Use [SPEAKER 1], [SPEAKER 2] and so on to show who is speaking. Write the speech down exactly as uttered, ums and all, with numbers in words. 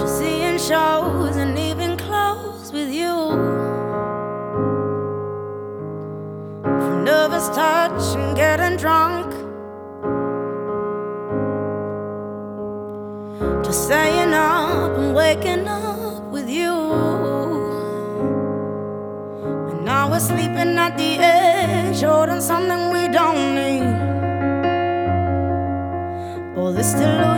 [SPEAKER 1] to seeing shows and even clothes with you. From nervous touch and getting drunk, to staying up and waking up with you. And now we're sleeping at the edge, holding something we don't need. All this delusion